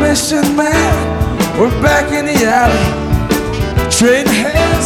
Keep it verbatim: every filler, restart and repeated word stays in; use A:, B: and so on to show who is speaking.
A: Demolition Man, we're back in the alley, trading hands